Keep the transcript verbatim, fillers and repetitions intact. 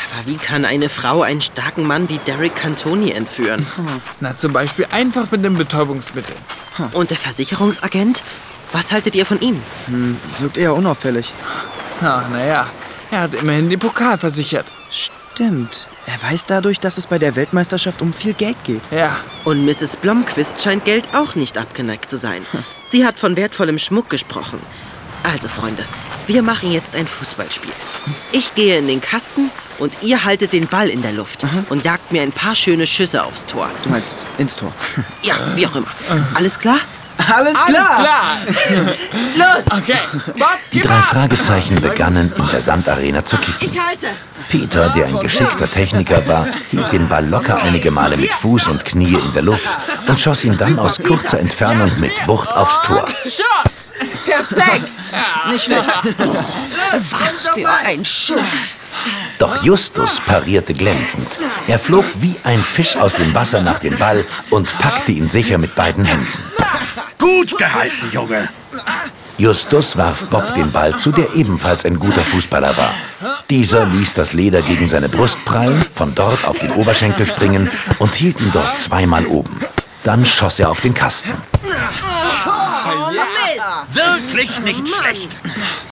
Aber wie kann eine Frau einen starken Mann wie Derek Cantoni entführen? Na, zum Beispiel einfach mit dem Betäubungsmittel. Und der Versicherungsagent? Was haltet ihr von ihm? Hm, wirkt eher unauffällig. Ach, naja, er hat immerhin den Pokal versichert. Stimmt. Er weiß dadurch, dass es bei der Weltmeisterschaft um viel Geld geht. Ja. Und Misses Blomqvist scheint Geld auch nicht abgeneigt zu sein. Sie hat von wertvollem Schmuck gesprochen. Also, Freunde, wir machen jetzt ein Fußballspiel. Ich gehe in den Kasten und ihr haltet den Ball in der Luft Aha. und jagt mir ein paar schöne Schüsse aufs Tor. Du meinst ins Tor. Ja, wie auch immer. Alles klar? Alles Alles klar! Los! Okay, Bob, Die gib drei ab! Fragezeichen begannen in der Sandarena zu kicken. Ich halte! Peter, der ein geschickter Techniker war, hielt den Ball locker einige Male mit Fuß und Knie in der Luft und schoss ihn dann aus kurzer Entfernung mit Wucht aufs Tor. Schuss! Perfekt! Nicht schlecht. Was für ein Schuss! Doch Justus parierte glänzend. Er flog wie ein Fisch aus dem Wasser nach dem Ball und packte ihn sicher mit beiden Händen. Gut gehalten, Junge. Justus warf Bob den Ball zu, der ebenfalls ein guter Fußballer war. Dieser ließ das Leder gegen seine Brust prallen, von dort auf den Oberschenkel springen und hielt ihn dort zweimal oben. Dann schoss er auf den Kasten. Wirklich nicht schlecht.